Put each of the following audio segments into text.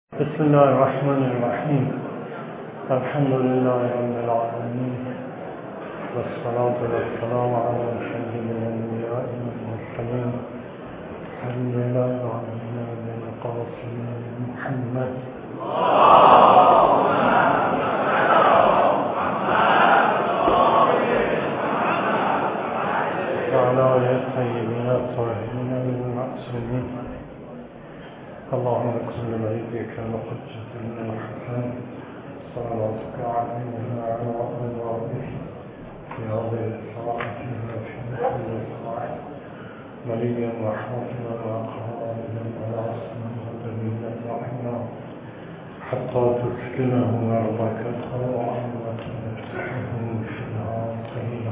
بسم الله الرحمن الرحيم. الحمد لله رب العالمين، والصلاة والسلام على سيد الأنبياء والمرسلين سيدنا وحبيبنا القاسم محمد وعلى آله الطيبين الطاهرين المعصومين. اللهم اغفر لوليك وحجة الحسن صلواتك علينا وعلى أزواجه في هذه الساعة وفي كل ساعة وليا وحافظا وقائدا على اسمه دليلا رحمنا حتى تسكنه أرضك طوعا وتمسحه فيها سبيلا.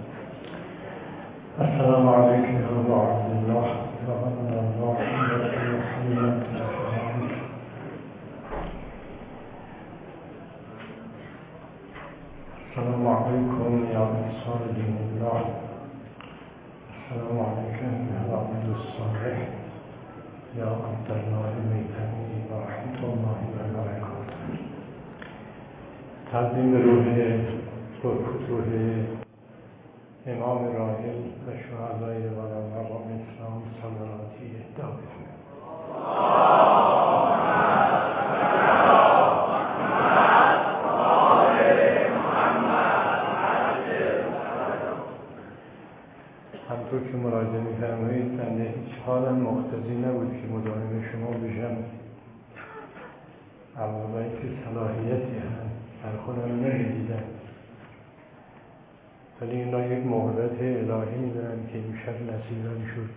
السلام عليكم يا أبا عبد الله وعلى الله محمد. السلام عليكم يا أنصار دين الله. السلام عليكم يا عبد الصالح يا عبد الله الميتمي ورحمة الله وبركاته. تقدیم روح پرفتوح امام راحل و شهدای علماء اسلام صلواتی داریم. همطور که مراجعه می‌فرمایید بنده هیچ حالم مقتضی نبود که مزاحم شما بشم. اولی که صلاحیتی هم در خودم نمی‌دیدم، ولی اینا یک مهلت الهی می‌دونم که امشب نصیبم شد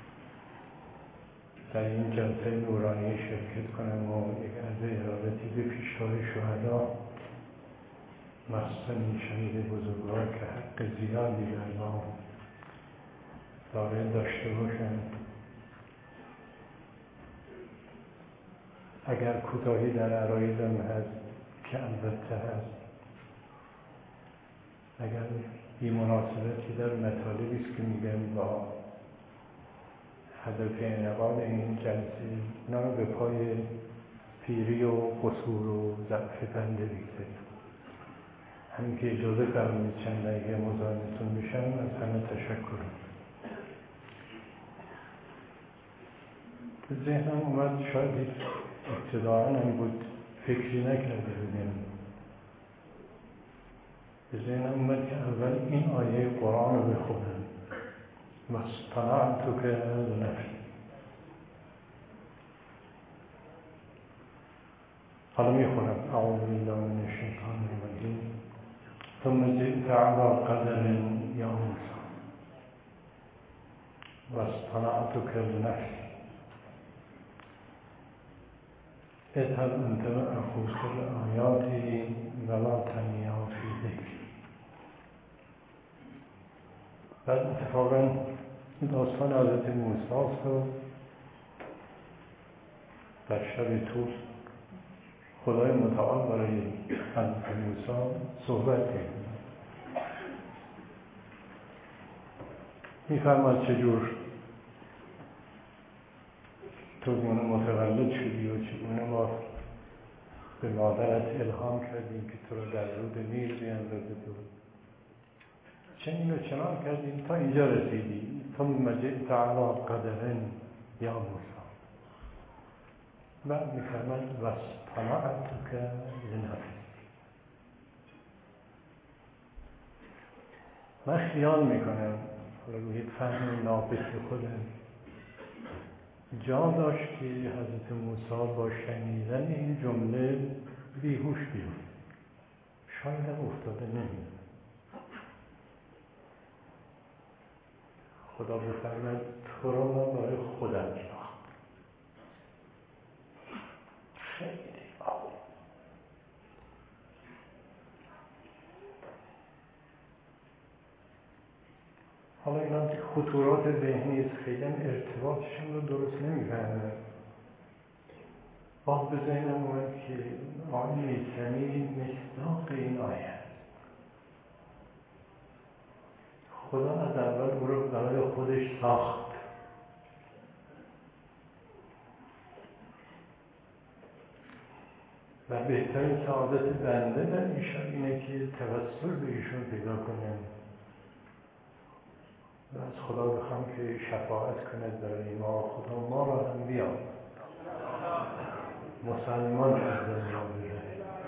در این جلسه نورانی شرکت کنم و یک عرض ارادتی به پیشوای شهدا مخصوصا این شهید بزرگوار که حق زیادی در ما داره داشته باشن. اگر کوتاهی در عرایضم هست که البته هست، اگر بی‌مناسبتی در مطالبی است که میگم با هدف انعقاد این جلسه اینا رو به پای پیری و قصور و ضعف بنده بگذاریم. همین که اجازه فرمایید چند دقیقه مزاحمتون میشم، از همه تشکر. به ذهنم اومد، شاید ابتداعاً هم بود، فکری نکرده بودم، به ذهنم اومد که اول این آیه قرآن رو بخونم. واصطنعتک لنفسی. حالا میخونم. اعوذ بالله من الشیطان الرجیم. ثم جئت على قدر یا موسی واصطنعتک لنفسی اذهب انت واخوک بآیاتی ولا تنیا فی ذکری. بعد اتفاقا داستان حضرت موسی است. در شب طور خدای متعال برای حضرت موسی صحبت می‌فرماید چجور تو متولد شدی و چگونه ما به مادرت الهام کردیم که تو رو در رود نیل بیندازه تو چنین و چنان کردیم تا اینجا رسیدی. ثم جئت علی قدر یا موسی. بعد می‌فرماید واصطنعتک لنفسی. من خیال میکنم حالا روی فهم ناقص خودم جا داشت که حضرت موسی با شنیدن این جمله بیهوش بیفته. شاید هم افتاده نمیدونه. خدا بفرماید تو را من برای خودم ساخت. خیلی عالی. حالا اینا خطورات ذهنی است، خیلی ارتباطشون رو درست نمی‌فهمم. باز به ذهنم اومد که آقای میثمی مصداق این آیه است. خدا از اول او رو برای خودش ساخت. و بهترین سعادت بنده در این شب اینه که توسل به ایشون پیدا کنه و از خدا بخوام که شفاعت کنه برای ما. خدا ما را هم بیاد مسلمان از دنیا بره.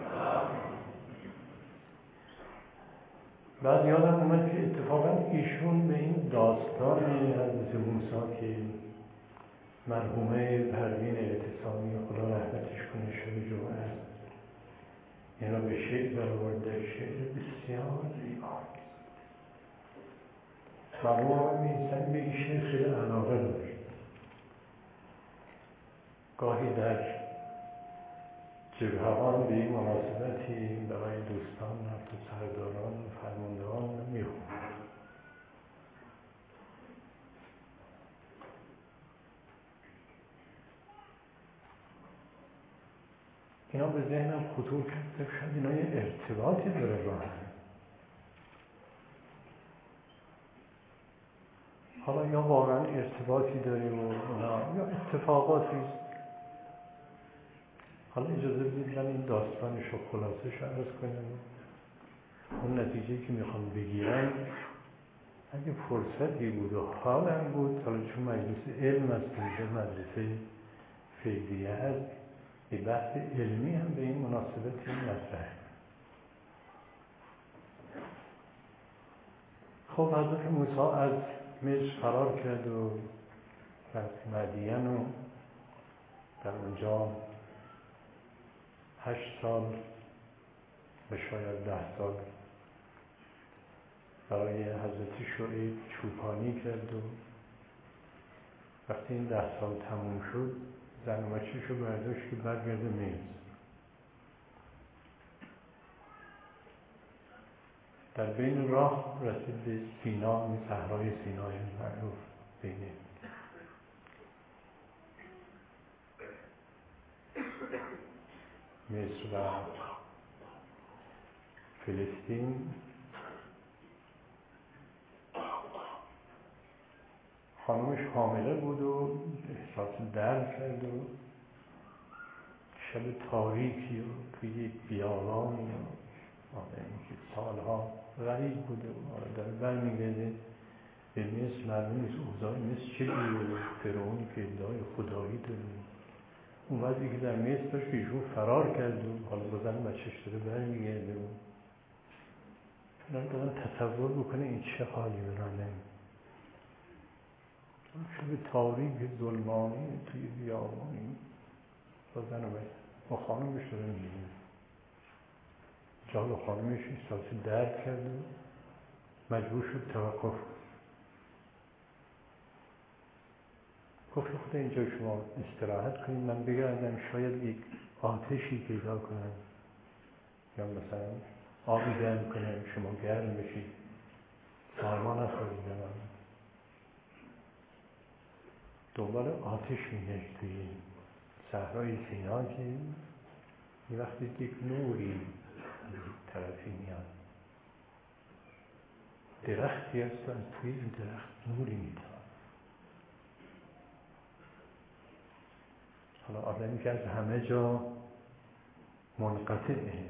بعد یادم اومد که اتفاقا ایشون به این داستان حضرت موسی که مرحومه پروین اعتصامی خدا رحمتش کنه شب جمعه اینا به شعر برآورده، شعر بسیار زیبا. مرحوم میرسن به این شعر خیلی علاقه داشت. گاهی در جبهوان به این مناسبتی برای دوستان و سرداران و فرماندهان میخوند. اینا به ذهنم خطور کرد شاید اینا یه ارتباطی داره با هم. حالا یا واقعا ارتباطی داره و یا اتفاقاتی. حالا اجازه بدید من این داستانش رو خلاصش عرض کنم. اون نتیجه که میخوام بگیرم اگه فرصتی بود و حالم بود، حالا چون مجلس علم است اینجا مدرسه فیضیه هست، یه بحث علمی هم به این مناسبت مطرحه. خب حضرت موسی از مصر فرار کرد و رفت مدین و در اونجا 8 سال و شاید 10 سال برای حضرت شعیب چوپانی کرد و وقتی این 10 سال تموم شد زن و بچه‌ش رو برداشت که برگرده مصر. در بین راه رسید به سینا، صحرای سینای معروف بین مصر و فلسطین. خانمش حامله بود و احساس درد کرد و شب تاریکی و توی یک بیابانی آدمی که سالها غریب بوده و داره برمیگرده به مصر. معلوم نیست اوضاع مصر چجوریه. فرعونی که ادعای خدایی داره، اون وقتی که در مصر داشت ایشون فرار کرد و حالا با زن بچه‌ش داره برمیگرده و دارن تصور بکنه این چه حالی برانه. شب تاریک ظلمانی توی بیابانی با زن و بچه با خانمش داره میگه. جال خانمش احساس درد کرد و مجبور شد توقف. گفت خدا اینجا شما استراحت کنید، من بگردم شاید یک آتشی پیدا کنم یا مثلا آبی گرم کنم شما گرم بشید، سرما نخورید. دنبال آتش میگشت توی صحرای سینا که یه وقتی یک نوری طرفی میاد، درختی هست و توی این درخت نوری میتاد. حالا آدمی که از همه جا منقطعه،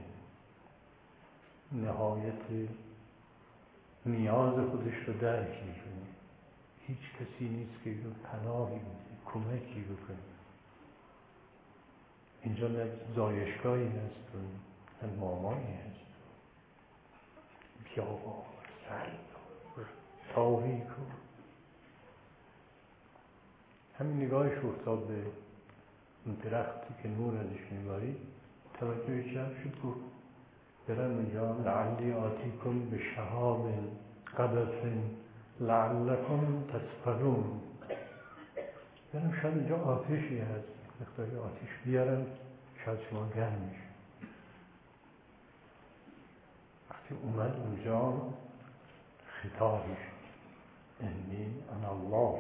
نهایت نیاز خودش رو درک میکنه، هیچ کسی نیست که اینو پناهی بده، کمکی بکنه. اینجا نه زایشگاهی هست و نه مامانی هست، بیابان سرد تاریک و همین نگاهش افتاد به اون درختی که نور ازش میبارید، توجهش جمع شد. گفت برم اونجا لعلی آتیکم به شهاب قبس لعلکم تصطلون. برم شاید اونجا آتشی هست، مقداری آتش بیارم شاید شما گرم میشه. وقتی اومد اونجا خطابش انی انا الله،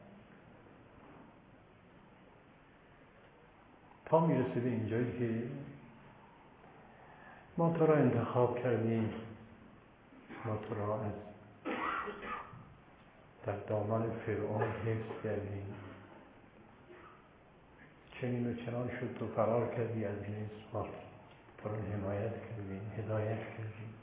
تا میرسه به اینجایی که ما تو را انتخاب کردیم، ما تو را از در دامان فرعون حفظ کردیم، چنین و چنان شد تو فرار کردی از مصر، تو رو حمایت کردیم، هدایت کردیم.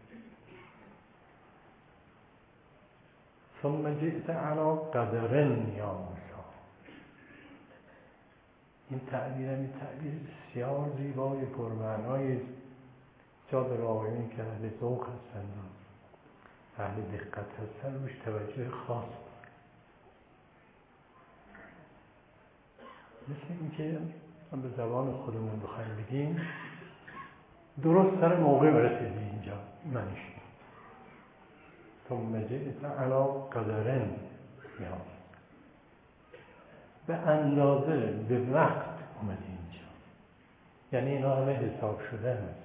ثم جئت علی قدر یا موسی. این تعبیر بسیار زیبای پرمعنای جا به آقایونی که اهل ذوق هستند و اهل دقت هستند روش توجه خاص دارند. مثل اینکه ما به زبان خودمون بخوایم بگیم درست سر موقع برسیدی اینجا منش. ثم جئت علی قدر یا به اندازه به وقت اومدی اینجا، یعنی اینا همه حساب شده هست،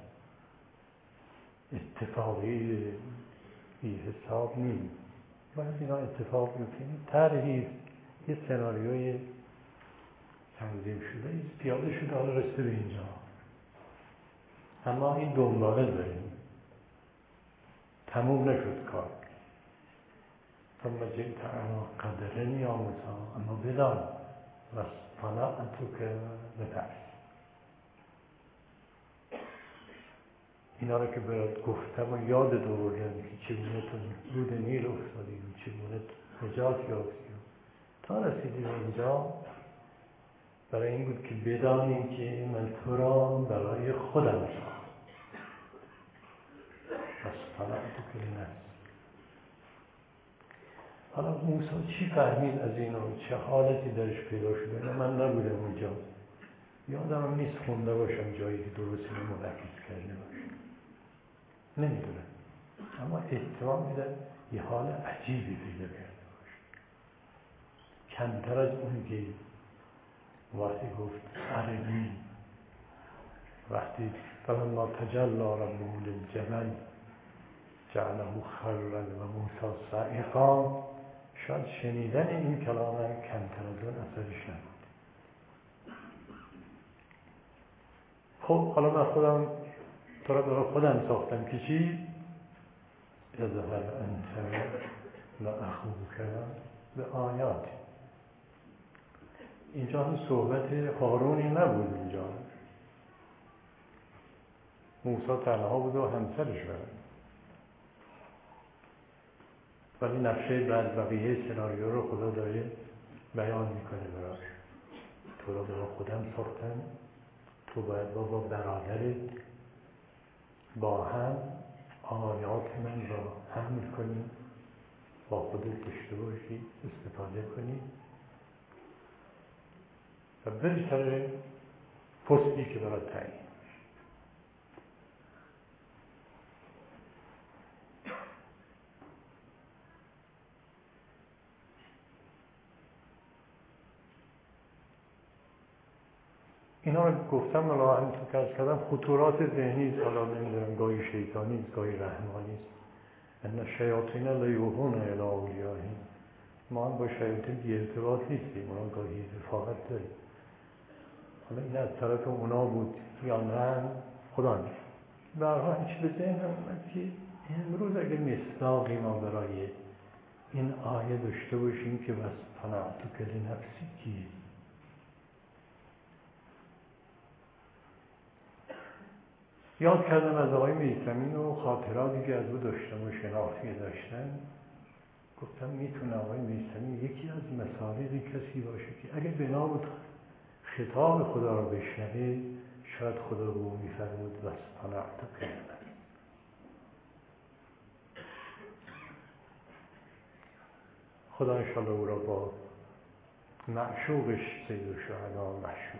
اتفاقی بی حساب نیست، باید اینا اتفاق بیفته. طرحی یه سناریوی تنظیم شده پیاده شده حالا رسیده به اینجا، اما این دنباله داریم، تموم نشد کار. ثم جئت علی قدر یا موسی، اما بدان واصطنعتک لنفسی. اینا رو که برات گفتم و یاد آوردم که چگونه تو رود نیل افتادی و چگونه نجات یافتی تا رسیدی به اینجا، برای این بود که بدانی که من تو را برای خودم ساختم. واصطنعتک لنفسی. حالا موسی چی فهمید از اینو؟ چه حالتی درش پیدا شده؟ من نبودم اونجا، یادم نیست خونده باشم جایی که درست اینو منعکس کرده باشه، نمیدونم، اما احتمال میدم یه حال عجیبی پیدا کرده باشه، کمتر از اون که وقتی گفت عربی، وقتی فلما تجلی ربه للجبل جعله خرا و موسی صاعقا، شاید شنیدن این کلام هم کمتر از اون اثرش نبود. خب حالا من خودم تو را برای خودم ساختم که چی؟ اذهب انت و اخوک به آیات. اینجا هم صحبت هارونی نبود، اینجا موسی تنها بود و همسرش بود، ولی نقشه بعد بقیه سناریو رو خدا داره بیان میکنه براش. تو را برای خودم ساختم، تو باید با برادرت با هم آیات من را حمل کنی، با خودت داشته باشی، استفاده کنی و بری سر پستی که برای تعیین. اینا رو گفتم حالا همینطور که از کردم خطورات ذهنی است، حالا نمیدونم گاهی شیطانی است گاهی رحمانی است. ان الشیاطین لیوحون الی اولیائهم. ما هم با شیاطین بی ارتباط نیستیم، اونا گاهی رفاقت داریم. حالا این از طرف اونا بود یا نه خدا نیست. به هر حال چی به ذهنم اومد که امروز اگه مصداقی ما برای این آیه داشته باشیم که واصطنعتک لنفسی کیه؟ یاد کردم از آقای میثمی و خاطراتی که از او داشتم و شناختی داشتن. گفتم میتونه آقای میثمی یکی از مصادیقی کسی باشه که اگه بنا بود خطاب خدا رو بشنوه، شاید خدا به او میفرمود واصطنعتک لنفسی. خدا انشاءالله او را با معشوقش سید الشهدا مشهور.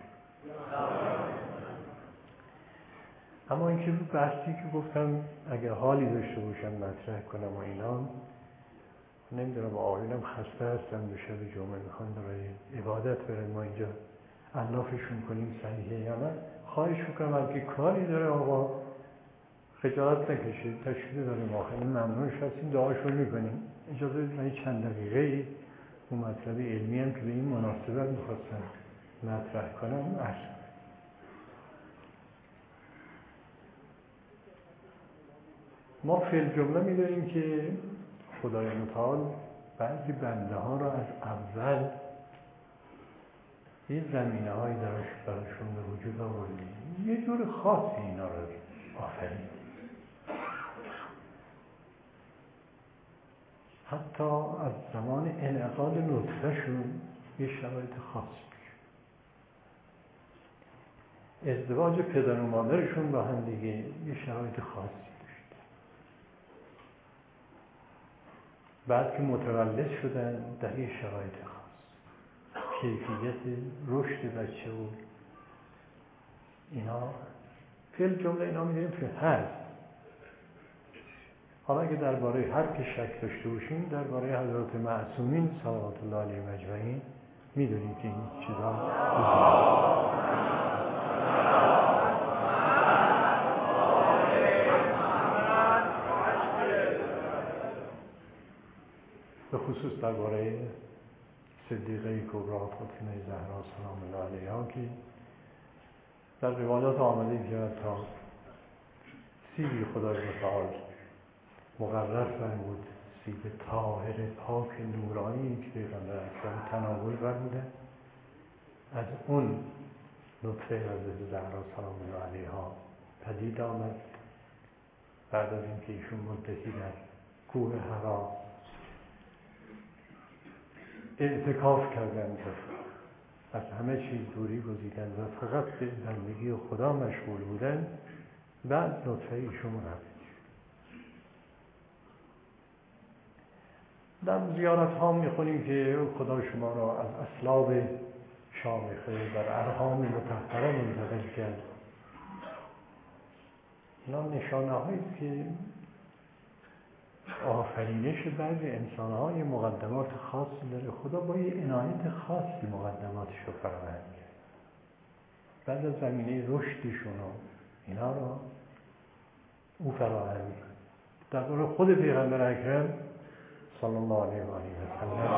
اما اینکه بحثی که گفتم اگه حالی داشته باشم مطرح کنم و اینا، نمیدونم آقایونم خسته هستن به شب جمعه میخوان برای عبادت برن، ما اینجا علافشون کنیم صحیحه یا نه. خواهش میکنم اگه کاری داره آقا خجالت نکشید، تشکیل داریم ما خیلی ممنونش هستیم، دعاشون میکنیم. اجازه بدید من چند دقیقه اون مطلب علمی هم که به این مناسبت میخواستم مطرح کنم عرض. ما فی الجمله می‌دونیم که خدای متعال بعضی بنده ها را از اول یه زمینه هایی براشون به وجود آورده، یه جور خاصی اینا رو آفرید. حتی از زمان انعقاد نطفه‌شون یه شرایط خاص میشه. ازدواج پدر و مادرشون با هم دیگه یه شرایط خاصی داشت. بعد که متولد شدن در یه شرایط خاص، کیفیت رشد بچه و اینا فیل جمله اینا می‌دونیم که هست. حالا اگه درباره هر که شک داشته باشیم درباره حضرات معصومین صلوات الله علیهم اجمعین می‌دونیم که این چیزا به خصوص درباره صدیقه کبری فاطمه زهرا سلام الله علیها که در روایات آمده که تا سیبی خدای متعال مقرر فرمود، سیب طاهر پاک نورانی که پیغمبر اکرم تناول فرموده، از اون نطفه حضرت زهرا سلام الله علیها پدید آمد. بعد از اینکه ایشون مدتی در کوه حرا اعتکاف کردند، از همه چیز دوری گزیدند و فقط به بندگی خدا مشغول بودند، بعد نطفه ایشون رفت. در زیارت ها میخونیم که خدا شما را از اصلاب شامخه در ارحام مطهره منتقل کرد. اینا نشانه هاییست که آفرینش بعضی انسان های مقدمات خاصی داره. خدا با یه عنایت خاصی مقدماتش رو فراهم کرد. بعد از زمینه رشدشون و اینا رو او فراهم کرد. در خود پیغمبر اکرم صلی الله علیه و آله و سلم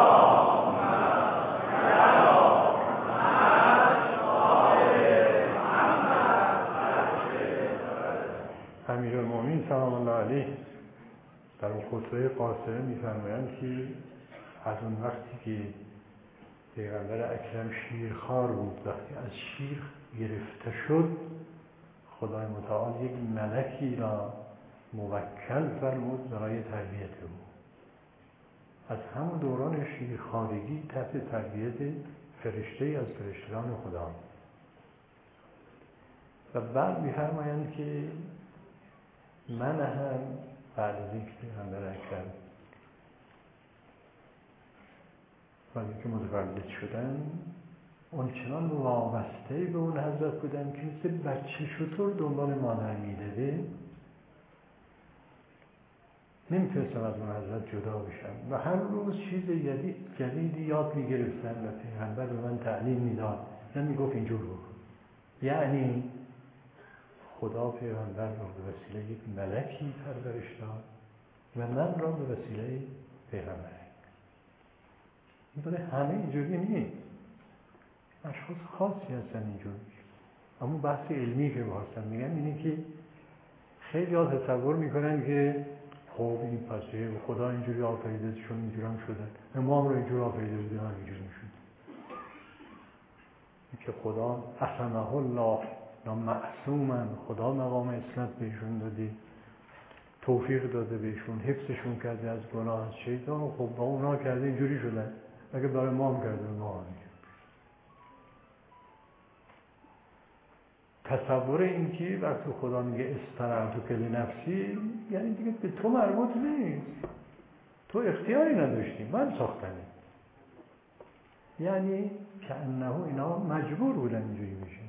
امیرالمومنین سلام الله علیه در اون خطبه قاصره می‌فرمایند که از اون وقتی که پیغمبر اکرم شیرخوار بود، وقتی از شیر گرفته شد، خدای متعال یک ملکی را موکل فرمود برای تربیت او. از همون دوران شیرخوارگی تحت تربیت فرشته‌ای از فرشتگان خدا. و بعد می‌فرمایند که من هم بعد از اینکه پیغمبر اکرم وقتی که متولد شدن اونچنان وابسته به اون حضرت بودن که مثل بچه شطور دنبال مادر می‌دوه، نمیتونستم از اون حضرت جدا بشم و هر روز چیز جدیدی یاد میگرفتم و پیغمبر به من تعلیم میداد. نمیگفت اینجور بکن. یعنی خدا پیغمبر را به وسیله یک ملکی پرورش داد و من را به وسیله پیغمبر. این همه اینجوری نیست. اشخاص خاصی هستن اینجوری. اما بحث علمی که بحثم میگم اینه که خیلی ها تصور میکنن که خب این پسه خدا اینجوری آفریده چون اینجوری هم شدن، امام رو اینجوری آفریده بودن هم اینجوری میشون. که خدا اصمه الله معصومن، خدا مقام عصمت بهشون داده، توفیق داده بهشون، حفظشون کرده از گناه از شیطان. خب با اونا کرده اینجوری شدن، اگه برای ما هم کرده ما هم اینجوری. تصور این که وقتی خدا میگه استرعتک لنفسی یعنی دیگه به تو مربوط نیست، تو اختیاری نداشتی، من ساختنه. یعنی کأنه اینا مجبور بودن اینجوری بشن.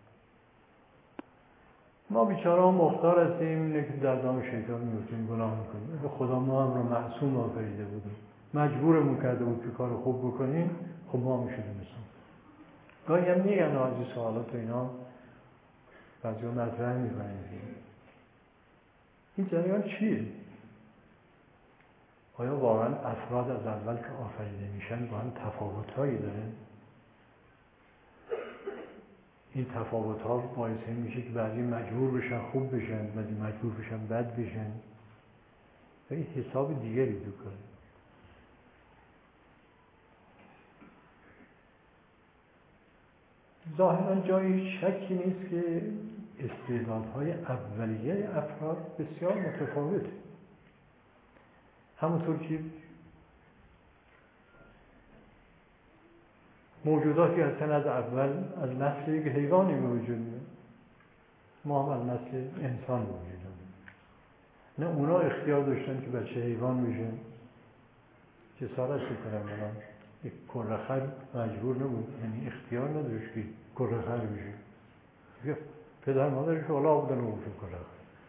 ما بیچاره ها مختار هستیم، اینه که در دام شیطان میفتیم، گناه میکنیم. اگه خدا ما هم رو معصوم آفریده بودیم، مجبورمون کرده بود که کار خوب بکنیم، خب ما میشدیم مثلا. گاهی هم میگن از این سوالات و اینا بعضی ها مطرح میکنن. این جریان چیه؟ آیا واقعا افراد از اول که آفریده میشن با هم تفاوت‌هایی دارن؟ این تفاوت‌ها باعث میشه که بعضی مجبور بشن خوب بشن، بعضی مجبور بشن بد بشن. و این حساب دیگری دو کنه. ظاهرا جایی شکی نیست که استعدادهای اولیه افراد بسیار متفاوته. همونطور که موجوداتی هستن از اول از نسل یک حیوانی به وجود میاد، ما هم از نسل انسان به وجود میاد. نه اونا اختیار داشتن که بچه حیوان بشن، جسارت میکنن، اونا یک کره‌خر مجبور نبود، یعنی اختیار نداشت که کره‌خر بشه، پدر مادرش اولا بودن و بودن کره‌خر.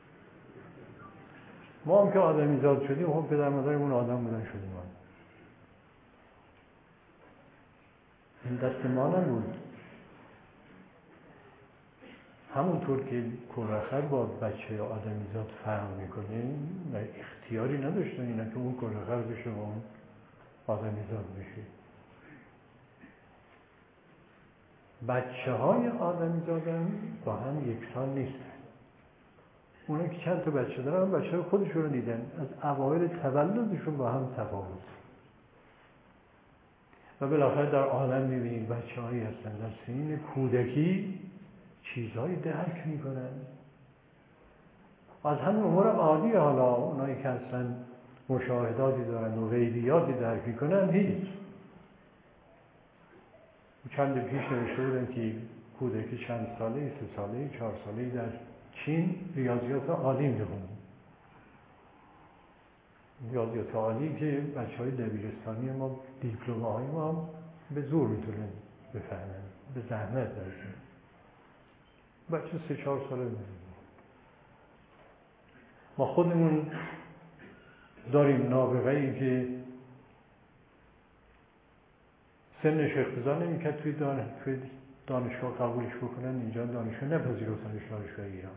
ما هم که آدمیزاد شدیم، هم پدر مادرمون آدم بودن شدیم. این دست ما نبود. همونطور که کره‌خر با بچه آدمیزاد فرق میکنه و اختیاری نداشتن اینا که اون کره‌خر بشه و اون آدمیزاد بشه. بچه های آدمیزاد هم با هم یکسان نیستن. اونا که چند تا بچه دارن، بچه های خودشون رو دیدن، از اوایل تولدشون با هم تفاوت. و بالاخره در عالم میبینید بچه هایی هستن در سنین کودکی چیزهایی درک میکنن از همین امور عادی. حالا اونایی که اصلا مشاهداتی دارن و غیبیاتی درک میکنن هیچ. چند پیش نوشته بودن که کودکی چند ساله، 3 ساله، 4 ساله در چین ریاضیات عالی میخونن. ریاضیات عالی که بچهای دبیرستانی ما، دیپلم‌های ما به زور میتونن بفهمن، به زحمت درشون. بچه 3-4 ساله میدونن. ما خودمون داریم نابغه‌ای که سنش اقتضا نمی‌کرد توی دانشگاه قبولش بکنن، اینجا دانشگاه نپذیرفتنش دانشگاه ایران.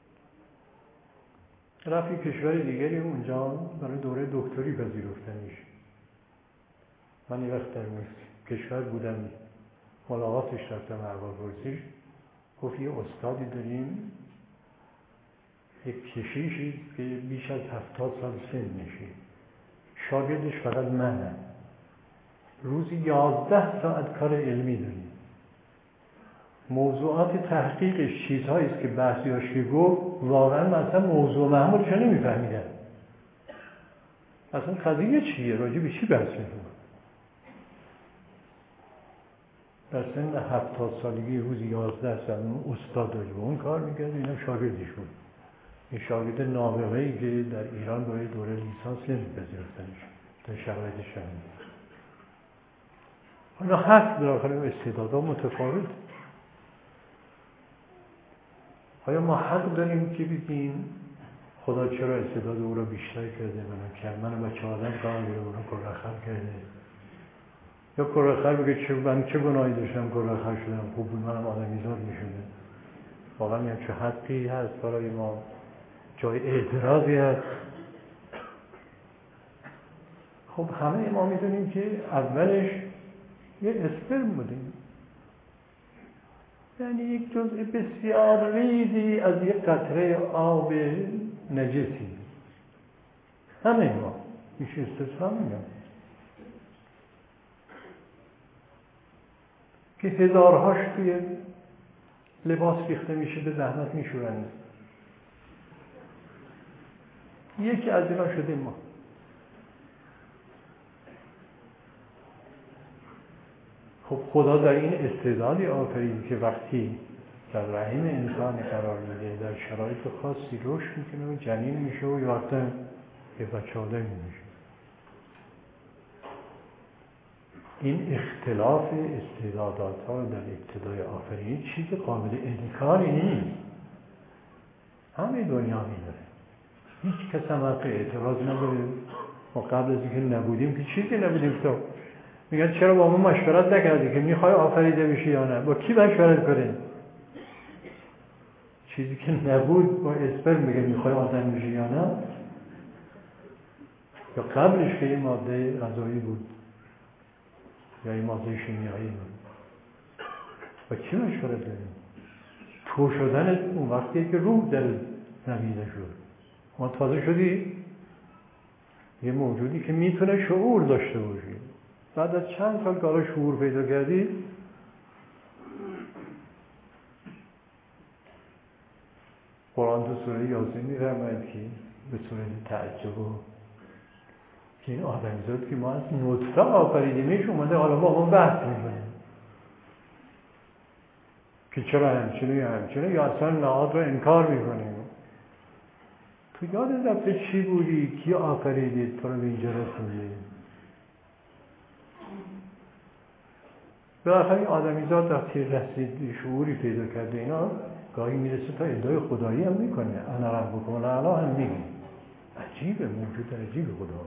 رفت کشور دیگری اونجا برای دوره دکتری پذیرفتنش. من یه وقت در کشور بودم، ملاقاتش رفتم، احوالپرسیش. گفت یه استادی داریم، یک کشیشی که بیش از 70 سال سن میشه، شاگردش فقط منم، روزی 11 ساعت کار علمی داریم، موضوعات تحقیقش چیزهایی است که بحثیاش که گفت واقعا مثلا موضوع معمولش رو نمیفهمیدن، اصلا قضیه چیه، راجع به چی بحث میکنه. در سن 70 سالگی روزی 11 ساعت اون استاد داشت و اون کار میکرد، اینم شاگردش بود. این شاگرد نابغه‌ای که در ایران برای دوره لیسانس نمی‌پذیرفتنش در شرایط شهری. حالا هست داخل استعدادها متفاوت. آیا ما حق داریم که بگیم خدا چرا استعداد او را بیشتر کرده منو بچه آدم قرار بده اونو کره‌خر کرده؟ یا کره‌خر بگه من چه گناهی داشتم کره‌خر شدم، خوب بود منم آدمیزاد میشدم. واقعا یه چه حقی هست برای ما، جای اعتراضی هست. خب همه ما میدونیم که اولش یه اسپرم بودیم، یعنی یک جزء بسیار ریزی از یک قطره آب نجسی. همه ما میشه استثنا میگم که هزارهاش توی لباس ریخته میشه، به زحمت میشورند. یکی از اینا شدیم ما. خب خدا در این استعدادی آفرید که وقتی در رحم انسان قرار میده، در شرایط خاصی رشد میکنه و جنین میشه و یه وقتا یه بچه آدمی میشه. این اختلاف استعدادات ها در ابتدای آفرینش چیز قابل انکاری نیست. همه دنیا میداره، هیچ کس هم حق اعتراض نداره. ما قبل از اینکه نبودیم که چیزی نبودیم. تو میگن چرا با ما مشورت نکردی که میخوای آفریده بشی یا نه؟ با کی مشورت کنی؟ چیزی که نبود با اسپرم میگه میخوای آدم بشی یا نه؟ یا قبلش که این ماده غذایی بود یا این ماده شیمیایی بود، با کی مشورت داریم؟ تو شدن اون وقتی که روح در نمیده شد، ما تازه شدی یه موجودی که میتونه شعور داشته باشی. بعد از چند سال که شعور پیدا کردی، قرآن تو سوره یاسین می‌فرماید که به صورت تعجب که این آدمیزاد که ما از نطفه آفریدیمش اومده حالا با ما بحث میکنیم که چرا همچنه یا اصلا نهاد رو انکار میکنیم. تو یاد دفعه چی بودی؟ کی آفریدید تو رو به اینجا رسوندی؟ بالاخره این آدمیزاد وقتی رسید شعوری پیدا کرده اینا گاهی میرسه تا ادعای خدایی هم میکنه. انا ربکم الاعلی هم میگه. عجیبه، موجود عجیب خدا.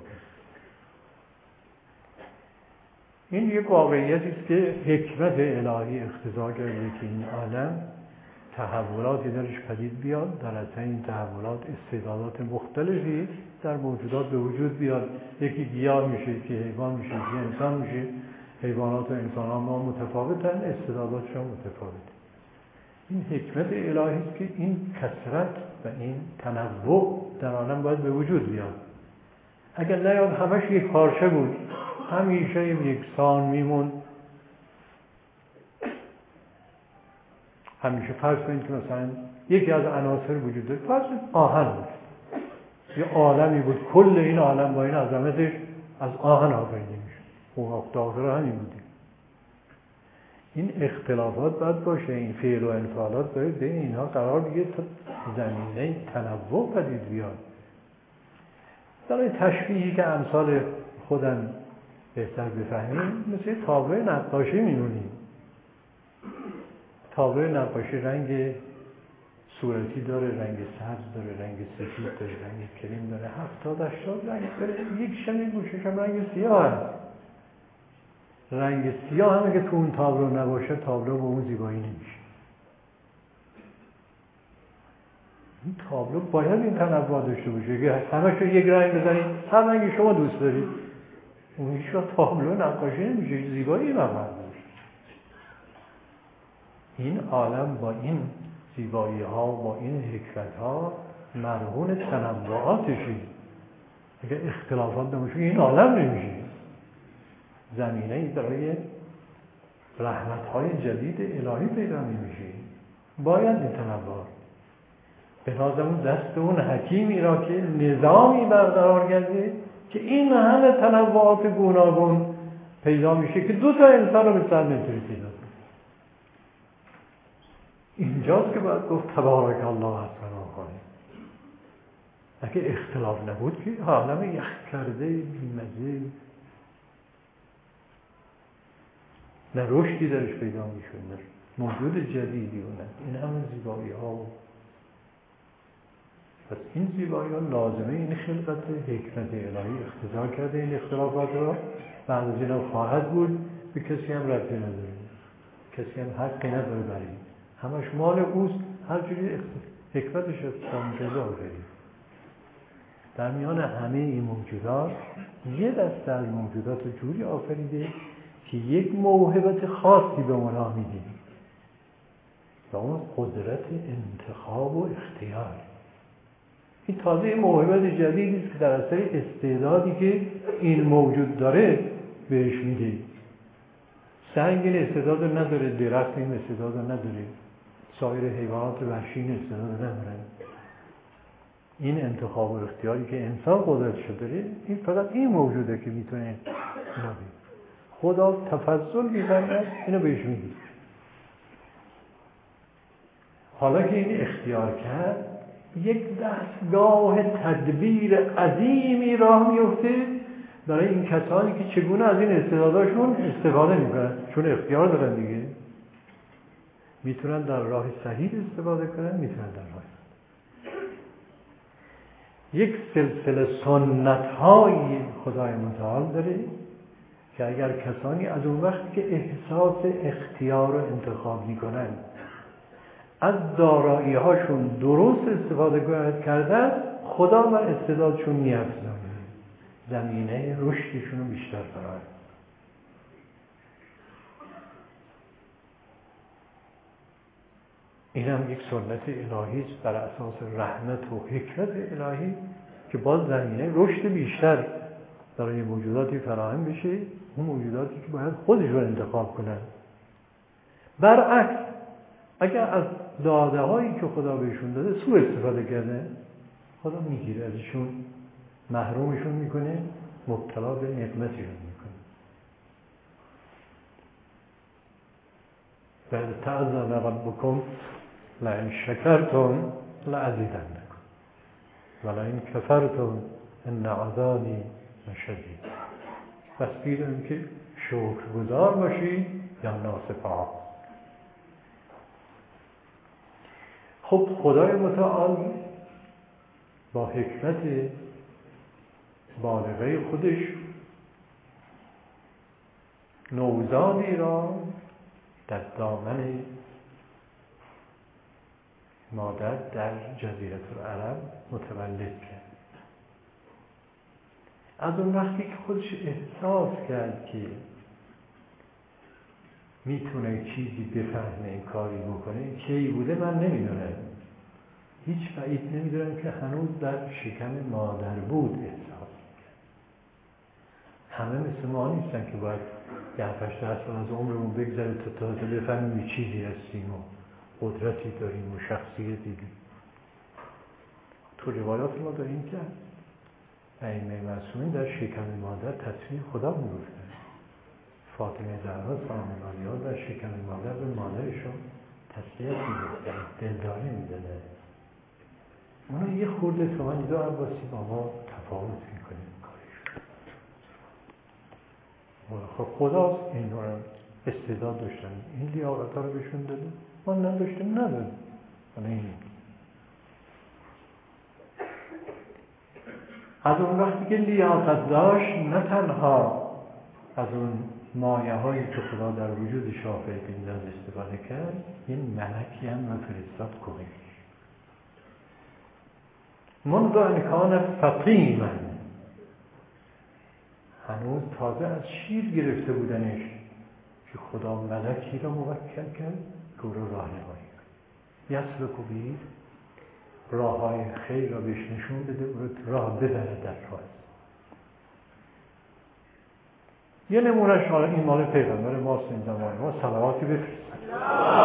این یک واقعیتی است که حکمت الهی اقتضا کرده که این عالم تحولاتی درش پدید بیاد، در اثر این تحولات استعدادات مختلفی در موجودات به وجود بیاد. یکی گیاه میشه، یکی حیوان میشه، یکی انسان میشه. حیوانات و انسان ها ما متفاوتن، استعداداتشون متفاوته. این حکمت الهی است که این کثرت و این تنوع در عالم باید به وجود بیاد. اگر نیاد همش یک پارچه بود، همیشه یکسان میمون. همیشه فرض کنید که مثلا یکی از عناصر وجود داره، فرض آهن بود، یه عالمی بود، کل این عالم با این عظمتش از آهن آفریده میشه. خب داخل همین بودیم. این اختلافات باید باشه، این فعل و انفعالات باید بین اینها قرار بگیره تا زمینه تنوع پدید بیاد. برای تشبیهی که امثال خودم بهتر بفهمیم، مثل تابلو نقاشی میمونیم. تابلو نقاشی رنگ صورتی داره، رنگ سبز داره، رنگ سفید داره، رنگ کریم داره، 70-80 رنگ داره. یک شمی گوشش هم رنگ سیاه هست. رنگ سیاه هم اگه تو اون تابلو نباشه، تابلو با اون زیبایی نمیشه. این تابلو باید این تنوع داشته باشه که همش رو یک رنگ بزنید، هر رنگی شما دوست دارید. اون هیچ وقت تابلو نقاشی نمیشه، زیبایی نباید باشه. این عالم با این زیبایی ها، با این حکمت ها مرهون تنوعاتشه. اگه اختلافات نمیشه این عالم نمیشه. زمینه‌ای برای رحمت‌های جدید الهی پیدا نمیشه. باید این تنوع به نازمون دست اون حکیمی را که نظامی برقرار کرده که این همه تنوعات گوناگون پیدا میشه که دو تا انسان رو به سر نمیتونی پیدا کنی. اینجاست که باید گفت تبارک الله احسن الخالقین. اگه اختلاف نبود که عالم یخ کرده بی‌مزه، نه رشدی درش پیدا میشه، نه موجود جدیدی و نه این همه زیبایی ها. پس این زیبایی ها لازمه این خلقت حکمت الهی اقتضا کرده این اختلافات را. بعد از اینا خواهد بود، به کسی هم ربطی نداره، کسی هم حقی نداره برای همش مال اوست. هر جوری حکمتش اقتضا برید. در میان همه این موجودات یه دسته از موجودات جوری آفریده که یک موهبت خاصی به اونا میده و اون قدرت انتخاب و اختیار. این تازه موهبت جدیدی است که در اثر استعدادی که این موجود داره بهش میده. سنگ این استعداد نداره، درخت این استعداد نداره، سایر حیوانات وحشی این استعداد نداره. این انتخاب و اختیاری که انسان قدرتش داره، این فقط این موجوده که میتونه اینو بده. خدا تفضل می‌فرماید اینو بهش میده. حالا که این اختیار کرد، یک دستگاه تدبیر عظیمی راه میفته برای این کسانی که چگونه از این استعداداشون استفاده میکنن. چون اختیار دارن دیگه، میتونن در راه صحیح استفاده کنن، میتونن در راه یک سلسله سنت‌های خدای متعال داره که اگر کسانی از اون وقت که احساس اختیار و انتخاب میکنن از دارایی هاشون درست استفاده کردن، خدا بر استعدادشون می‌افزاید، زمینه رشدشون رو بیشتر فراهم. این هم یک سنت الهی است بر اساس رحمت و حکمت الهی که باز زمینه رشد بیشتر برای موجوداتی فراهم بشه، اون موجوداتی که باید خودشون انتخاب کنن. برعکس اگر از داده هایی که خدا بهشون داده سوء استفاده کرده، خدا میگیره ازشون، محرومشون میکنه، مبتلا به نقمتشون میکنه. بعد تعذر ربکم لئن شکرتم لأزیدنکم ولئن کفرتم ان عذابی لشدید. پس بیدونیم که شکرگزار باشی یا ناسپاس. خب خدای متعال با حکمت بالغه خودش نوزادی را در دامن مادر در جزیره العرب متولد کرد. از اون وقتی که خودش احساس کرد که میتونه چیزی بفهمه، این کاری بکنه، کی بوده من نمیدونم، هیچ بعید نمیدونم که هنوز در شکم مادر بود احساس میکرد. همه مثل ما نیستن که باید 7-8 سال از عمرمون بگذره تا بفهمیم چیزی هستیم و قدرتی داریم و شخصیتی داریم. تو روایات ما داریم که ائمه معصومین در شکم مادر تصویر خدا میگفتن. فاطمه زهرا سلام الله علیها در شکم مادر به مادرشون تسلیت میگفتن، دلداری میدنه. اونا یه خورده تو من دو عباسی بابا تفاوت میکنه کارشون. خب خداست این رو استعداد داشتن، این لیاقت ها رو بهشون داده، ما نداشتیم نداده. از اون وقتی که لیاقت داشت، نه تنها از اون مایه هایی که خدا در وجود شافعی بنداز استفاده کرد، یه ملکی هم فرستاد کوهش. منذ ان کان فطیما، هنوز تازه از شیر گرفته بودنش که خدا ملکی را موکل کرد که او را راهنمایی کنه. یسلک به راه های خیر را بهش نشون بده، او را راه ببره در راه. یه نمونهش حالا این مال پیغمبر ماست، این زمان ما صلواتی بفرستن.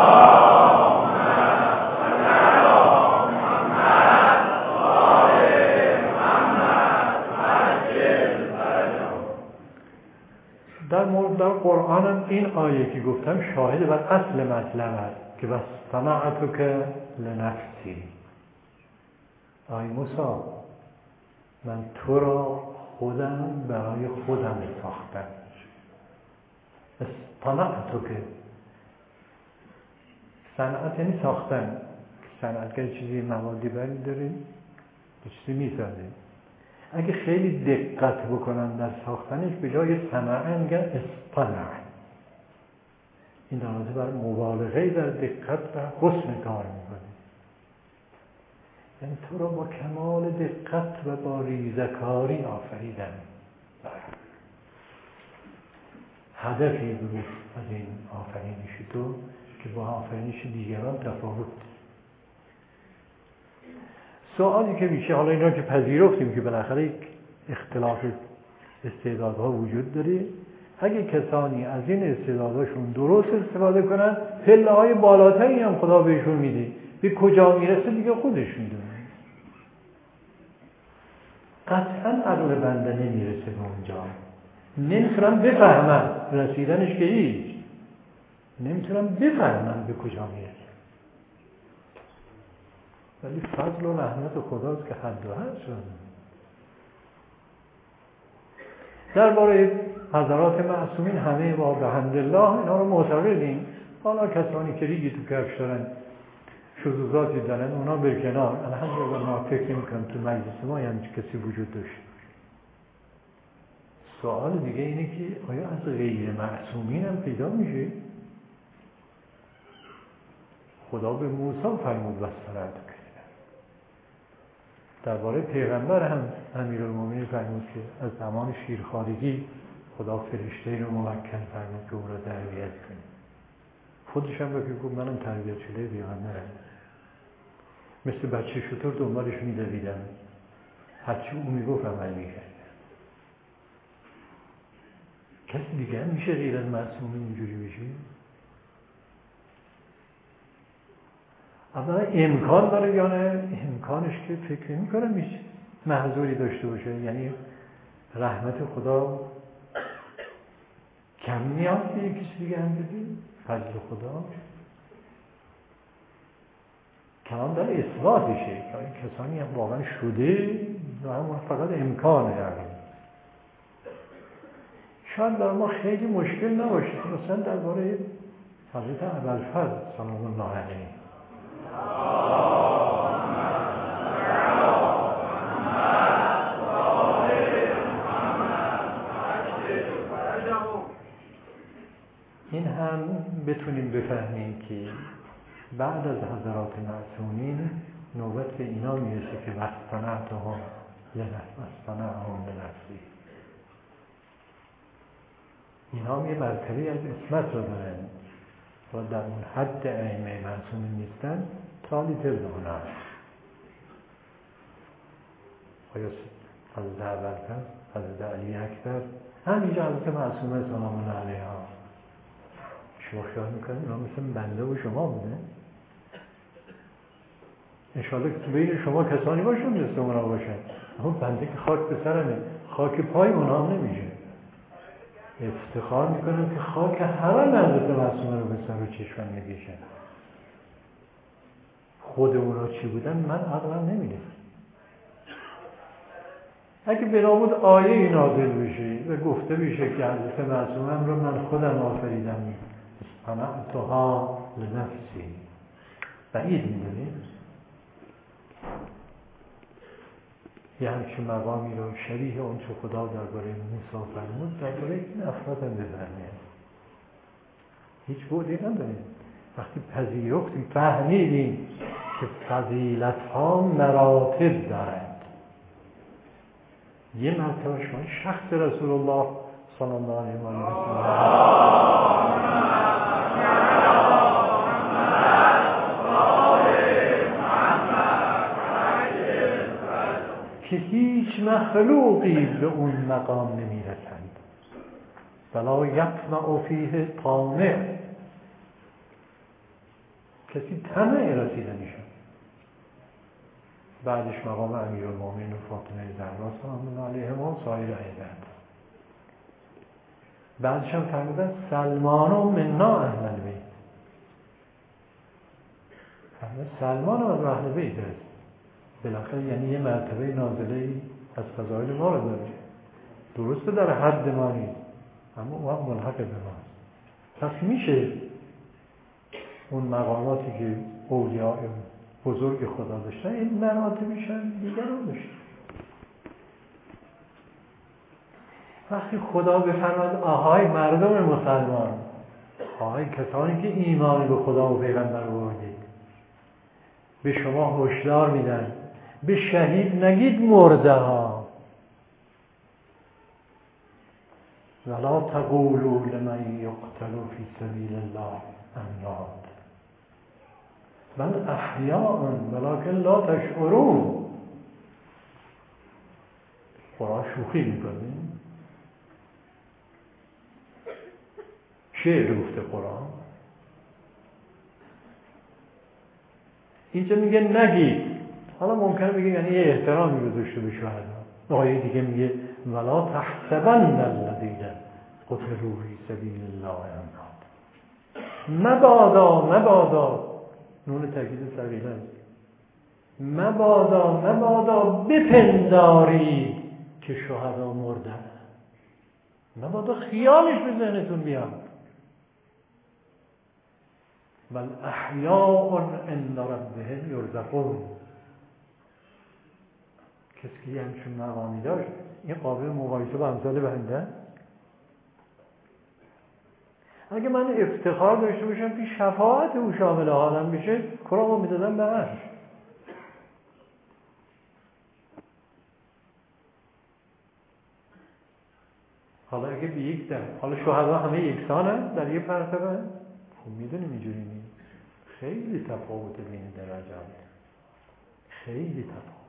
در قرآن هم این آیه که گفتم شاهد بر اصل مطلب است که بس صنعتک لنفسی. آی موسی، من تو را خودم برای خودم ساختم. صنعتک، صنعت یعنی ساختن. صنعتگر چیزی موادی بری داره، چیزی میسازه. اگه خیلی دقت بکنن در ساختنش، به جای صنعه میگن اصطنع. این در بر مبالغه در دقت و حسن کار میکنه. یعنی تو را با کمال دقت و با ریزکاری آفریدن. هدفی بود از این آفرینش تو که با آفرینش دیگران تفاوت. سوالی که میشه، حالا اینا که پذیرفتیم که بالاخره یک اختلاف استعدادها وجود داره، اگه کسانی از این استعدادهاشون درست استفاده کنن، پله‌های بالاتری هم خدا بهشون میده. به کجا میرسه دیگه خودش میدونه. قطعا عقل بنده نمیرسه به اونجا، نمیتونم بفهمم رسیدنش که هیچ، نمیتونم بفهمم به کجا میرسه. ولی فضل و رحمت خداست که حد و حد شد. درباره حضرات معصومین همه ما بحمدالله اینا رو معتقدیم. حالا کسانی که ریگی تو کفش دارن، شذوذاتی دارن، اونا برکنار. الحمدلله ما فکر نمی‌کنم تو مجلس ما همچین کسی وجود داشته. سوال دیگه اینه که آیا از غیر معصومین هم پیدا میشه؟ خدا به موسی فرمود وسطرد کرد. درباره پیغمبر هم امیرالمومنین فرمود که از زمان شیرخوارگی خدا فرشته رو موکل فرمود که او را تربیت کنه. خودش هم بگه گفت منم تربیت شده پیغمبرم. مثل بچه شطور دنبالش میدویدم، هرچی او میگفت عمل میکرد. کسی دیگه هم میشه غیر از معصومین اینجوری بشه؟ اما امکان داره یا نه؟ امکانش که فکر نمی‌کنم هیچ محظوری داشته باشه. یعنی رحمت خدا کم نیاز به کسی دیگه هم بدی؟ فضل خدا کلام داره اثباتشه که این کسانی هم واقعا شده و همون فقط امکانه. یعنی شاید برای ما خیلی مشکل نباشه که مثلا درباره حضرت ابوالفضل سلام الله علیه این هم بتونیم بفهمیم که بعد از حضرات معصومین نوبت به اینا میرسه که وصطنعتهم لنفسی. اینا یه مرتبه از عصمت رو دارن و در اون حد ائمه معصومین نیستن تالی تردونه. آیا حضرت ابوالفضل، حضرت علی اکبر، همینجا حضرت معصومه سلام الله علیها، شما خیال میکنید اینا مثل بنده و شما بوده؟ انشاءالله که بین شما کسانی باشن مثل اونا باشن، اما بنده که خاک به سرمه، خاک پای اونا هم نمیشه. افتخار میکنم که خاک هر حضرت معصومه رو به سر و چشمم میکشن. خود اونا چی بودن من عقلم نمیده. اگه بنابود آیه نازل بشه و گفته بشه که حضرت معصومه رو من خودم آفریدم، اصطنعتها لنفسی، بعید میدونید یه همچین مقامی رو شبیه اون چه خدا درباره موسی فرمود درباره این افراد هم بفرمید. هیچ بودی نداریم. وقتی پذیرفتیم فهمیدیم که فضیلت ها مراتب دارند. یه مرتبه شما شخص رسول الله صلی الله علیه و سلم که هیچ مخلوقی به اون مقام نمیرسند. ولا یطمع فیه طامع، کسی طمع رسیدنش. بعدش مقام امیرالمومنین و فاطمه زهرا سلام الله علیهما و سایر ائمه. بعدش هم فرمودن سلمان منا اهل البیت. سلمان از اهل بیت است. بالاخره یعنی یه مرتبه نازله از فضایل ما رو داره. درسته در حد ما نیست اما اون ملحق به ماست. پس میشه اون مقاماتی که اولیاء بزرگ خدا داشتن این مراتبشن دیگران داشتن. وقتی خدا بفرماد آهای مردم مسلمان، آهای کسانی که ایمان به خدا و پیغمبر آوردید، به شما هشدار میدن به شهید نگید مرده ها. ولا تقولوا لمن یقتل فی سبیل الله اموات بل احیاء ولکن لا تشعرون. قرآن شوخی میکنه، شعر گفته قرآن. اینجا میگه نگید. حالا ممکنه بگه یعنی یه احترامی رو داشته به شهدا. آیه دیگه میگه ولا تحسبن الذین قتلوا فی سبیل الله اموات. مبادا نون تاکید ثقیله است. مبادا بپندارید که شهدا مردن. مبادا خیالش به ذهنتون بیاد. بل احیاء عند ربهم یرزقون. کسی که همچون مقامی داشت این قابل مقایسه با امثال بنده. اگه من افتخار داشته باشم که شفاعت او شامل حالم بشه کرامو میدادم به عرش. حالا اگه به یک در حالا شهدا همه یکسانن در یک مرتبه، خب میدونیم اینجوری نیست. خیلی تفاوت بین درجات، خیلی تفاوت.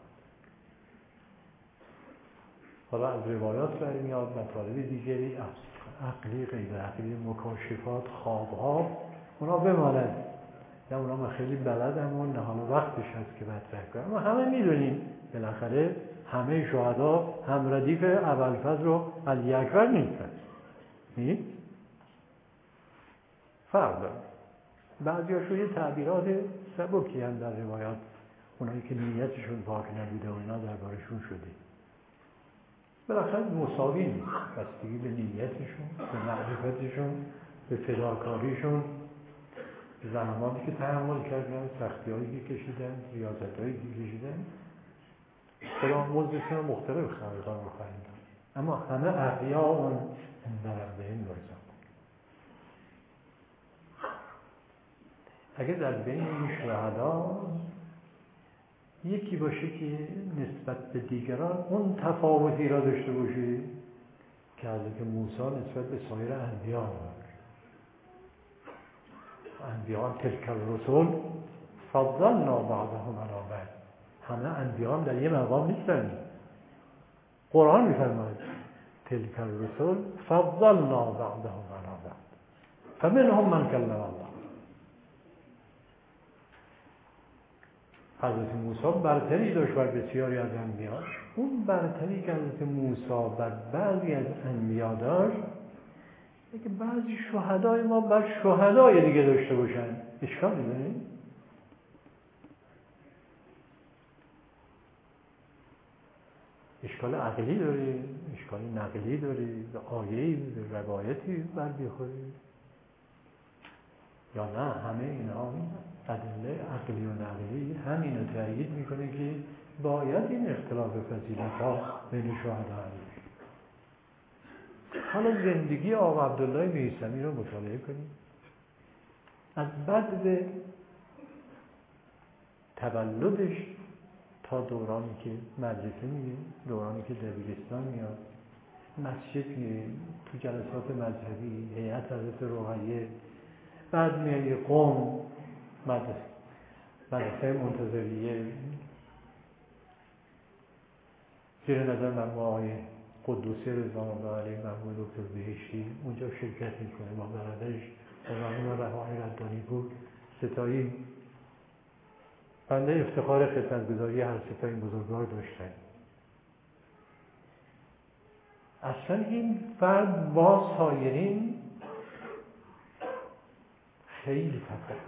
حالا از روایات برمیاد مطالب دیگری عقلی غیر عقلی، مکاشفات، خوابها، اونا بماند. نه اونا من خیلی بلدم و نه حالا وقتش هست که مطرح کنم. اما همه میدونیم بالاخره همه شهدا هم ردیف ابوالفضل و علی اکبر نیستن. نیست؟ فرق داره. بعضیاشون یه تعبیرات سبکی هم در روایات اونایی که نیتشون پاک نبوده و اینا دربارشون شده. بالاخره مساوی نیست. بستگی به نیتشون، به معرفتشون، به فداکاریشون، زحماتی که تحمل کردن، سختی‌هایی که کشیدن، ریاضت‌هایی که کشیدن، خدا مزدشون رو مختلف خلقان رو خواهیم داد. اما همه احیاء عند ربهم یرزقون. اگه در بین این شهدا یکی باشه که نسبت به دیگران اون تفاوتی را داشته باشه که حضرت موسی نسبت به سایر انبیا داشت. انبیاء تلک الرسل فضلنا بعضهم علی بعض. همه انبیاء هم در یه مقام نیستن. قرآن می‌فرماید تلک الرسل فضلنا بعضهم علی بعض فمنهم من کلم الله. حضرت موسی برتری داشت بر بسیاری از انبیا. اون برتری که حضرت موسی بر بعضی از انبیا داشت که بعضی شهدای ما بر شهدای دیگه داشته باشن اشکال می‌داره؟ اشکال عقلی داره، اشکال نقلی داره، به آیه‌ای به روایتی بر بخوره یا نه؟ همه اینا ادله عقلی و نقلی همینو تأیید میکنه که باید این اختلاف فضیلت‌ها بین شهدا هست. حالا زندگی آقا عبدالله میثمی رو مطالعه کنیم. از بدو تولدش تا دورانی که مدرسه میره، دورانی که دبیرستان میاد، مسجد میره، تو جلسات مذهبی، هیئت حضرت رقیه، بعد میاد قم، مدرسه منتظریه، زیر نظر مرحوم آقای قدوسی رضوان الله علیه، مرحوم دکتر بهشتی اونجا شرکت میکنه با برادرش مرحوم رهبانی ربانی بود. ستایی بنده افتخار خدمتگزاری هر ستای بزرگوار داشتن. اصلا این فرد با سایرین خیلی فرق.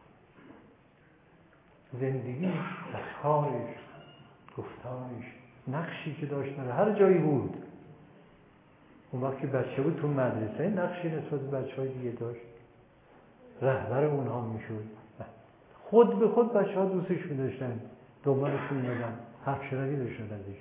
زندگیش، افکارش، گفتارش، نقشی که داشت در هر جایی بود. اون وقت که بچه بود تو مدرسه نقشی نسبت به بچه‌های دیگه داشت، رهبر اونها میشد. خود به خود بچه‌ها دوستش می‌داشتن، دنبالش می‌آمدن، حرف شنوی داشتن ازش.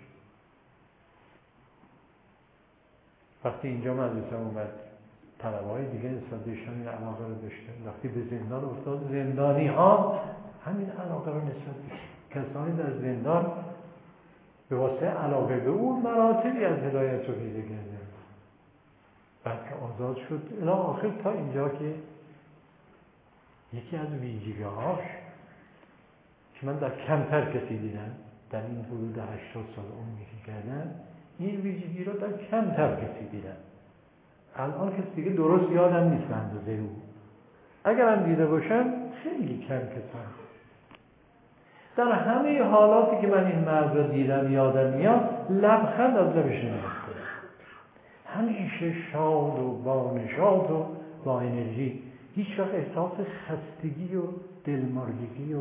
وقتی اینجا مدرسه اومد طلبه‌های دیگه نسبت بهش همین علاقه رو داشتن. وقتی به زندان افتاد زندانی‌ها همین علاقه رو نسبت به کسانی در زندان به واسطه علاقه به اون مراتبی از هدایت رو پیدا کردن. بعد که آزاد شد الی آخر تا اینجا که یکی از ویژگی‌هاش که من در کمتر کسی دیدم در این حدود 80 سال عمری که کردم، این ویژگی رو در کمتر کسی دیدم. الان کسی دیگه درست یادم نیست به اندازه او. اگرم دیده باشم خیلی کم کسان. در همه حالاتی که من این مرد رو دیدم یادم میاد لبخند از لبش نمیاد. همیشه شاد و با نشاط و با انرژی. هیچ وقت احساس خستگی و دلمردگی و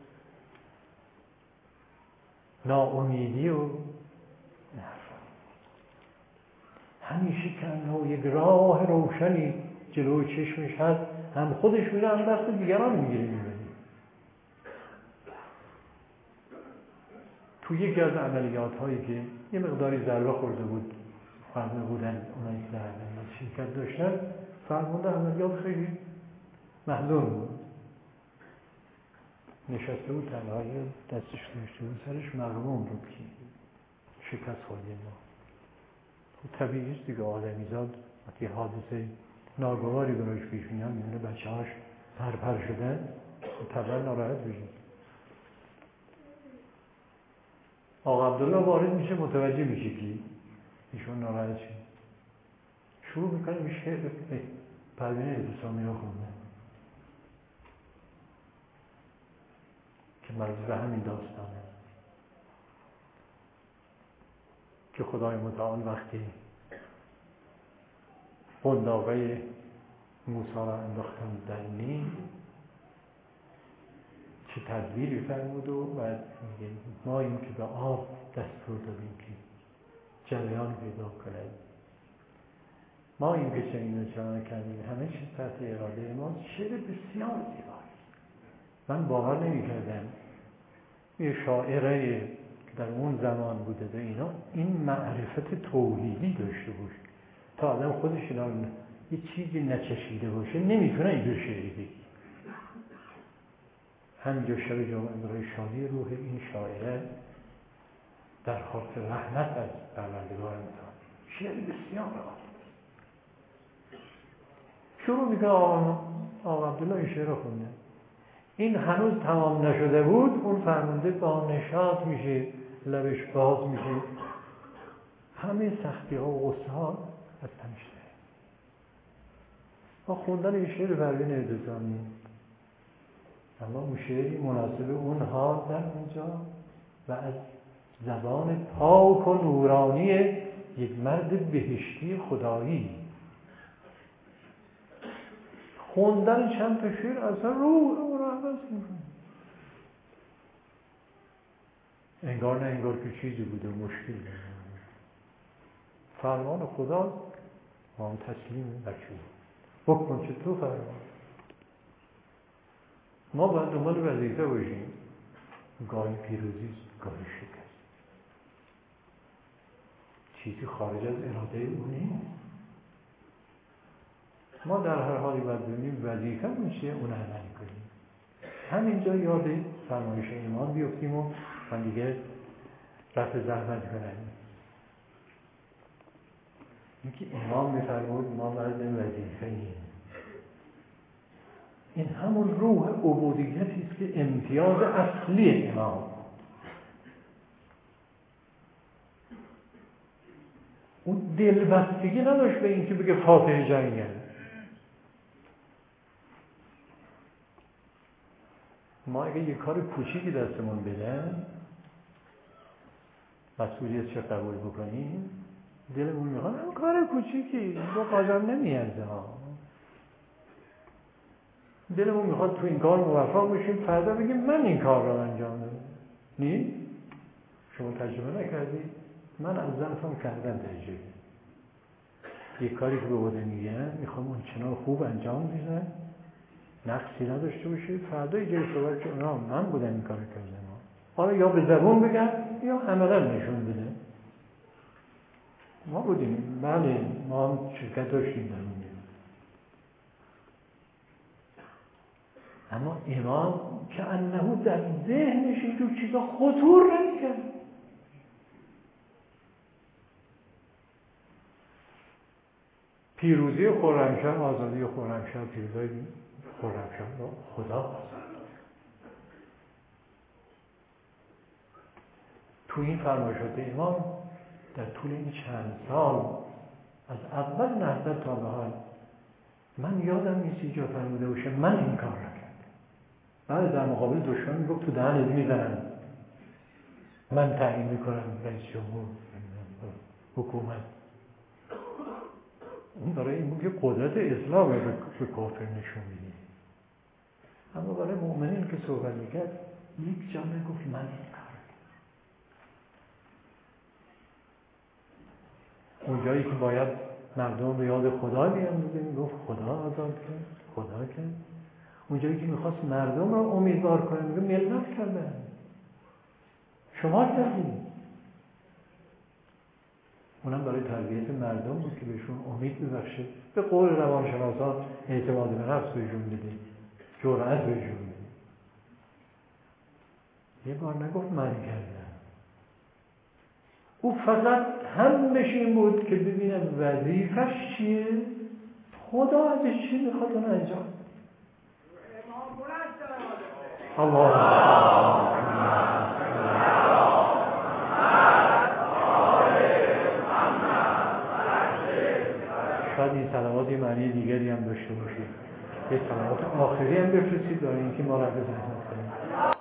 ناامیدی و همیشه که یک راه روشنی جلوی چشمش هست، هم خودش میره هم دست دیگران میگیره میبینی. تو یکی از عملیات هایی که یه مقداری ضربه خورده بود فرمه بودن اونایی که در عملیات شرکت داشتن، فرمانده عملیات خیلی محزون بود، نشسته بود تنهایی دستش داشته بود سرش مغموم بود که شکست خورده ما. طبیعیست دیگه آدمیزاد وقتی حادثه ناگواری براش پیش میاد میبینه بچه‌هاش پرپر شدن طبعا ناراحت میشه. آقا عبدالله وارد میشه متوجه میشه که ایشون ناراحت شد، شروع میکنه میشه پروین اعتصامی رو خونده. مربوط به همین داستانه که خدای متعال وقتی قنداقه موسی را انداختن در نیل چه تدبیری فرمود و بعد میگه ما این که به آب دستور دادیم که جریان پیدا کنه، ما این که چنین و چنان کردیم، همه چیز تحت اراده ما. شعر بسیار زیبایی. من باور نمی کردم یه شاعره که در اون زمان بوده و اینا این معرفت توحیدی داشته باشه. تا آدم خودش یه چیزی نچشیده باشه نمیتونه اینجور شعری بگی. همینجا شب جمعه برای شادی روح این شاعره در خاطر رحمت از پروردگار می‌کنه. شعر بسیار عالی. شروع میکنه آقا عبدالله این شعر رو خونده. این هنوز تمام نشده بود، اون فرمانده با نشاط میشه، لبش باز میشه، همه سختی ها و غصه ها از تنش داره. ما خوندن این شعر پروین اعتصامی، اما اون شعری مناسب اونها در اونجا و از زبان پاک و نورانی یک مرد بهشتی خدایی. خوندن چند تا شعر اصلا روح رو عوض میکنه. انگار نه انگار که چیزی بوده مشکل فرمان خدا ما هم تسلیم بچه بکن چه تو فرمان. ما باید دنبال وظیفه باشیم، گاهی پیروزی گاهی شکست، چیزی خارج از اراده او نیست. ما در هر حالی باید ببینیم وظیفه میشه اون عمل کنیم. همینجا یاد فرمایش ایمان بیفتیم و من دیگه رفع زحمت کنیم. اینکه امام میفرمود ما مرد وظیفه ایم. این همون روح عبودیتی است که امتیاز اصلی امام. اون دلبستگی نداشت به این که بگه فاتح جنگل. ما اگه یه کار کوچیکی دستمون بدن مسئولیت چه قبول بکنیم، دلمون میخواد اون کار کوچیکی با قاجم نمیارزه ها. دلمون میخواد تو این کار موفق بشیم، فردا بگیم من این کار رو انجام دادم. نیست؟ شما تجربه نکردید؟ من از ظرفم کردم تجربه. یک کاری که به بوده میگن میخوام اون چنان خوب انجام بدم نقصی نداشته باشه، فردا یه جای صحبت که من بودم این کار کردم. حالا یا به زبون بگم یا عملا نشون بده. ما بودیم، بله ما هم شرکت داشتیم در اون. اما امام که انه در ذهنش اینجور چیزا خطور نمی‌کرد. پیروزی خرمشاه، آزادی خرمشاه، پیروزی خرمشاه رو خدا تو این فرمایشات امام در طول این چند سال از اول نهضت تا به حال من یادم نیست اینجا فرموده باشه من این کار رو کردم. بعد در مقابل دشمن میگفت تو دهنت میزنم، من تعیین میکنم رئیس جمهور حکومت. اون برای این بود که قدرت اسلام رو به کافر نشون میده. اما برای مؤمنین که صحبت میکرد یک جا میگفت من این کار. اون جایی که باید مردم به یاد خدا بیاندازه میگفت خدا آزاد کرد، خدا کرد. اون جایی که میخواست مردم رو امیدوار کنه میگه ملت کردن، شما کردید. اونم برای تربیت مردم بود که بهشون امید ببخشه، به قول روانشناسان اعتماد به نفس بهشون بده، جرأت بهشون بده. یه بار نگفت من کردم. او فقط همش این بود که ببینم وظیفش چیه، خدا ازش چی میخواد اون انجام. الله شاید این صلوات یه معنی دیگری هم داشته باشه. یه صلوات آخری هم بفرستید برای اینکه ما را بزنیم.